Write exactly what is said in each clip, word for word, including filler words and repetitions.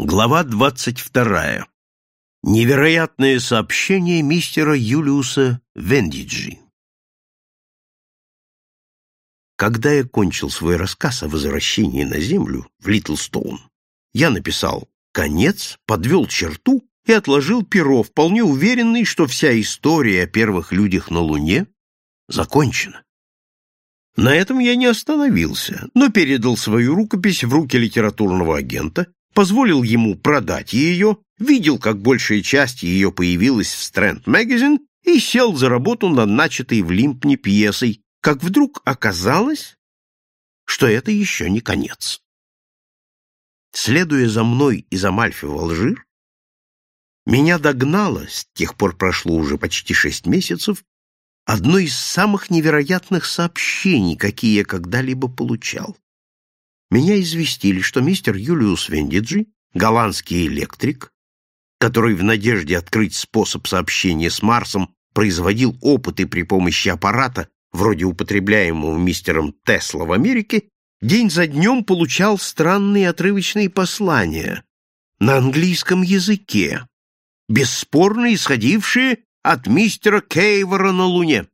Глава двадцать вторая. Невероятное сообщение мистера Юлиуса Вендиджи. Когда я кончил свой рассказ о возвращении на Землю в Литлстоун, я написал «конец», подвел черту и отложил перо, вполне уверенный, что вся история о первых людях на Луне закончена. На этом я не остановился, но передал свою рукопись в руки литературного агента, позволил ему продать ее, видел, как большая часть ее появилась в Strand Magazine и сел за работу над начатой в Лимпне пьесой, как вдруг оказалось, что это еще не конец. Следуя за мной из Амальфи в Алжир, меня догнало, с тех пор прошло уже почти шесть месяцев, одно из самых невероятных сообщений, какие я когда-либо получал. Меня известили, что мистер Юлиус Вендиджи, голландский электрик, который в надежде открыть способ сообщения с Марсом производил опыты при помощи аппарата, вроде употребляемого мистером Тесла в Америке, день за днем получал странные отрывочные послания на английском языке, бесспорно исходившие от мистера Кейвора на Луне.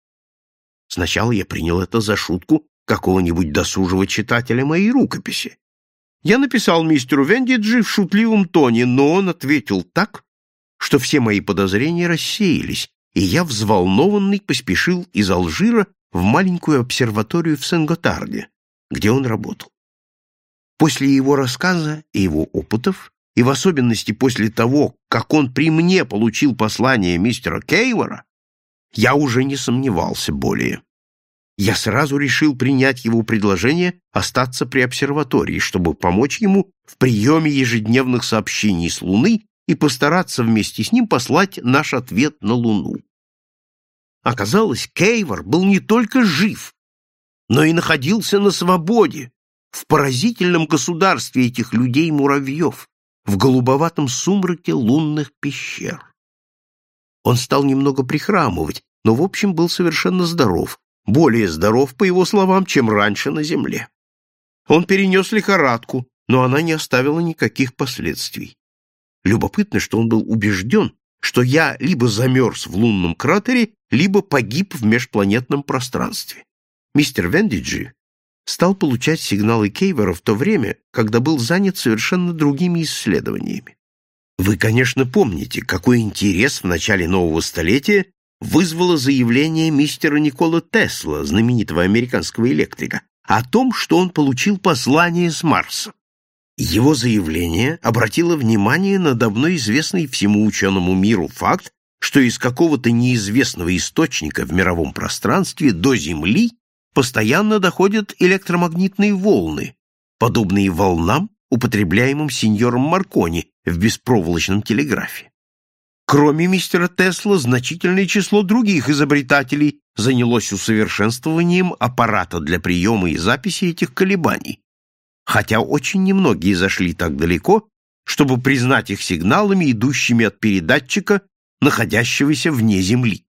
Сначала я принял это за шутку какого-нибудь досужего читателя моей рукописи. Я написал мистеру Вендиджи в шутливом тоне, но он ответил так, что все мои подозрения рассеялись, и я, взволнованный, поспешил из Алжира в маленькую обсерваторию в Сен-Готарде, где он работал. После его рассказа и его опытов, и в особенности после того, как он при мне получил послание мистера Кейвора, я уже не сомневался более. Я сразу решил принять его предложение остаться при обсерватории, чтобы помочь ему в приеме ежедневных сообщений с Луны и постараться вместе с ним послать наш ответ на Луну. Оказалось, Кейвор был не только жив, но и находился на свободе, в поразительном государстве этих людей-муравьев, в голубоватом сумраке лунных пещер. Он стал немного прихрамывать, но в общем был совершенно здоров, более здоров, по его словам, чем раньше на Земле. Он перенес лихорадку, но она не оставила никаких последствий. Любопытно, что он был убежден, что я либо замерз в лунном кратере, либо погиб в межпланетном пространстве. Мистер Вендиджи стал получать сигналы Кейвора в то время, когда был занят совершенно другими исследованиями. Вы, конечно, помните, какой интерес в начале нового столетия вызвало заявление мистера Николы Тесла, знаменитого американского электрика, о том, что он получил послание с Марса. Его заявление обратило внимание на давно известный всему ученому миру факт, что из какого-то неизвестного источника в мировом пространстве до Земли постоянно доходят электромагнитные волны, подобные волнам, употребляемым сеньором Маркони в беспроволочном телеграфе. Кроме мистера Тесла, значительное число других изобретателей занялось усовершенствованием аппарата для приема и записи этих колебаний, хотя очень немногие зашли так далеко, чтобы признать их сигналами, идущими от передатчика, находящегося вне Земли.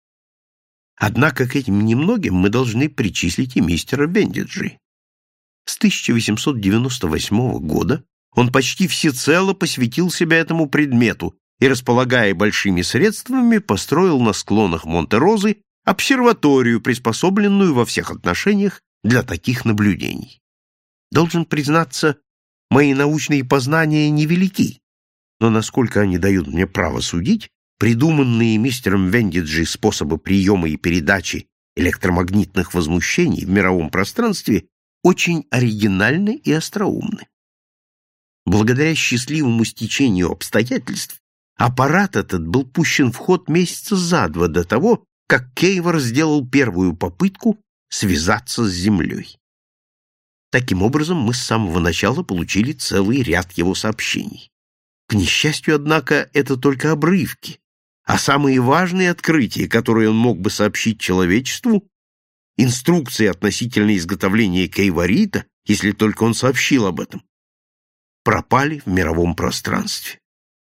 Однако к этим немногим мы должны причислить и мистера Вендиджи. С тысяча восемьсот девяносто восьмого года он почти всецело посвятил себя этому предмету и, располагая большими средствами, построил на склонах Монте-Розы обсерваторию, приспособленную во всех отношениях для таких наблюдений. Должен признаться, мои научные познания невелики, но насколько они дают мне право судить, придуманные мистером Вендиджи способы приема и передачи электромагнитных возмущений в мировом пространстве очень оригинальны и остроумны. Благодаря счастливому стечению обстоятельств аппарат этот был пущен в ход месяца за два до того, как Кейвор сделал первую попытку связаться с Землей. Таким образом, мы с самого начала получили целый ряд его сообщений. К несчастью, однако, это только обрывки, а самые важные открытия, которые он мог бы сообщить человечеству, инструкции относительно изготовления кейворита, если только он сообщил об этом, пропали в мировом пространстве.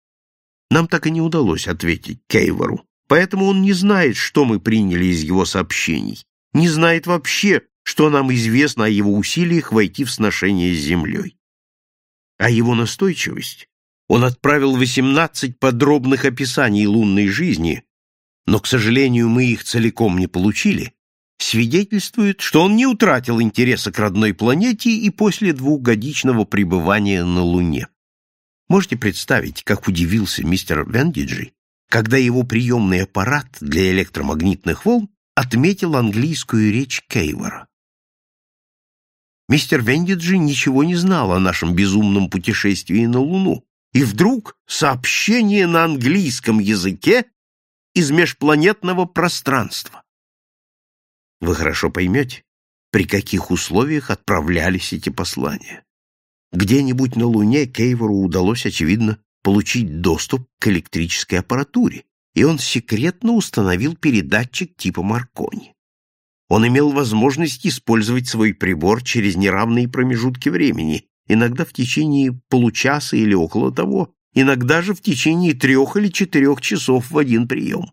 Нам так и не удалось ответить Кейвору, поэтому он не знает, что мы приняли из его сообщений, не знает вообще, что нам известно о его усилиях войти в сношение с Землей. А его настойчивость Он отправил восемнадцать подробных описаний лунной жизни, но, к сожалению, мы их целиком не получили, свидетельствует, что он не утратил интереса к родной планете и после двухгодичного пребывания на Луне. Можете представить, как удивился мистер Вендиджи, когда его приемный аппарат для электромагнитных волн отметил английскую речь Кейвора. Мистер Вендиджи ничего не знал о нашем безумном путешествии на Луну, и вдруг сообщение на английском языке из межпланетного пространства. Вы хорошо поймете, при каких условиях отправлялись эти послания. Где-нибудь на Луне Кейвору удалось, очевидно, получить доступ к электрической аппаратуре, и он секретно установил передатчик типа Маркони. Он имел возможность использовать свой прибор через неравные промежутки времени, иногда в течение получаса или около того, иногда же в течение трех или четырех часов в один прием.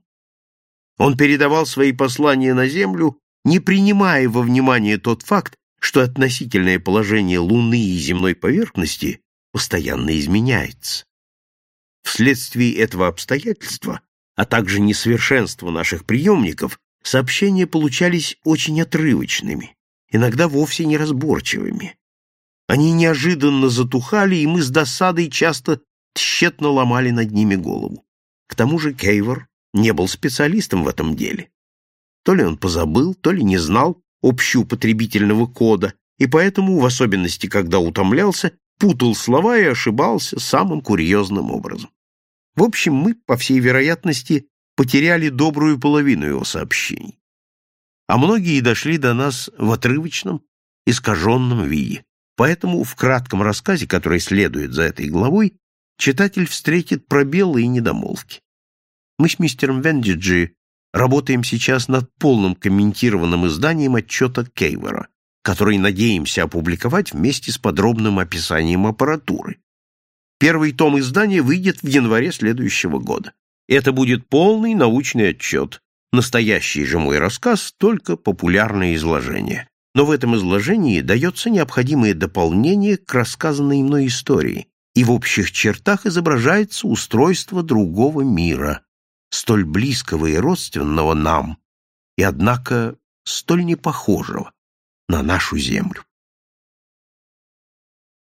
Он передавал свои послания на Землю, не принимая во внимание тот факт, что относительное положение Луны и земной поверхности постоянно изменяется. Вследствие этого обстоятельства, а также несовершенства наших приемников, сообщения получались очень отрывочными, иногда вовсе неразборчивыми. Они неожиданно затухали, и мы с досадой часто тщетно ломали над ними голову. К тому же Кейвор не был специалистом в этом деле. То ли он позабыл, то ли не знал общеупотребительного кода, и поэтому, в особенности, когда утомлялся, путал слова и ошибался самым курьезным образом. В общем, мы, по всей вероятности, потеряли добрую половину его сообщений. А многие дошли до нас в отрывочном, искаженном виде. Поэтому в кратком рассказе, который следует за этой главой, читатель встретит пробелы и недомолвки. Мы с мистером Вендиджи работаем сейчас над полным комментированным изданием отчета Кейвора, который надеемся опубликовать вместе с подробным описанием аппаратуры. Первый том издания выйдет в январе следующего года. Это будет полный научный отчет. Настоящий же мой рассказ — только популярное изложение. Но в этом изложении дается необходимое дополнение к рассказанной мной истории, и в общих чертах изображается устройство другого мира, столь близкого и родственного нам, и, однако, столь непохожего на нашу Землю.